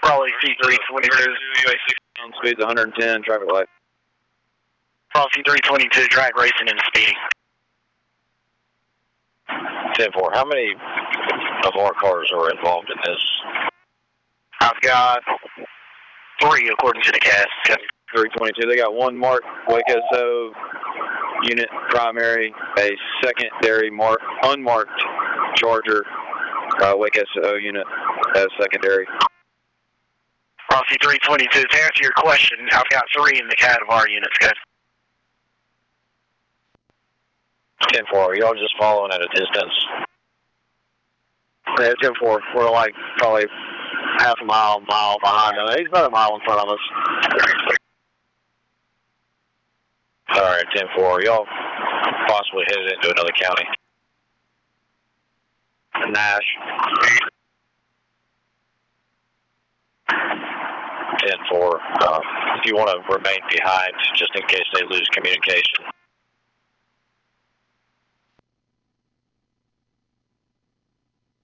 Raleigh C322, Speed's 110, traffic light. Raleigh C322, drag racing and speeding. 10-4, how many of our cars are involved in this? I've got 3 according to the cast. 322, they got one marked Wake SO unit primary, a secondary unmarked Charger Wake SO unit as secondary. Rossi 322, to answer your question, I've got 3 in the CAD of our units, guys. 10-4, y'all just following at a distance? Yeah, 10-4, we're like probably half a mile behind him. He's about a mile in front of us. Alright, 10-4, y'all possibly headed into another county. Nash. 10-4, if you want to remain behind just in case they lose communication.